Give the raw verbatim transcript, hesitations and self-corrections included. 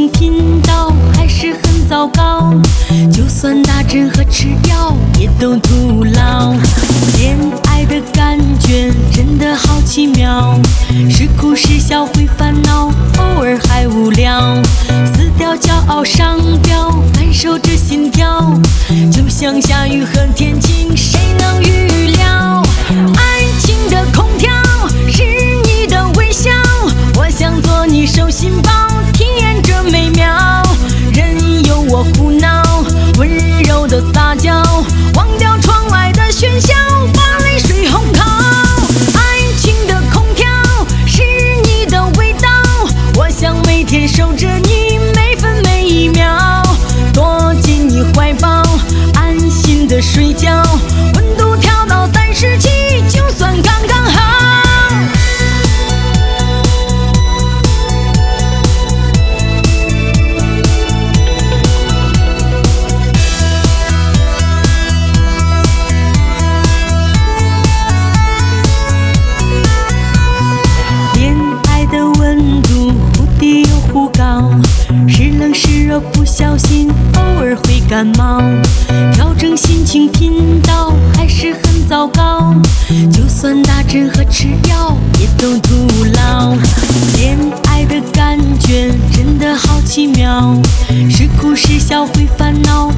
情频道还是很糟糕，就算打针和吃药也都徒劳。恋爱的感觉真的好奇妙，是哭是笑会烦恼，偶尔还无聊。撕掉骄傲商标，感受着心跳，就像下雨和天晴，谁能预料？爱情的空调是你的微笑，我想做你手心包，体验着美妙。任由我胡闹，温柔的撒娇，忘掉窗外的喧嚣，把泪水烘烤。爱情的空调是你的味道，我想每天守着你每分每一秒，躲进你怀抱，安心的睡觉，温度调到三十七，就算刚刚好。时冷时热不小心，偶尔会感冒。调整心情频道还是很糟糕，就算打针和吃药也都徒劳。恋爱的感觉真的好奇妙，是哭是笑会烦恼，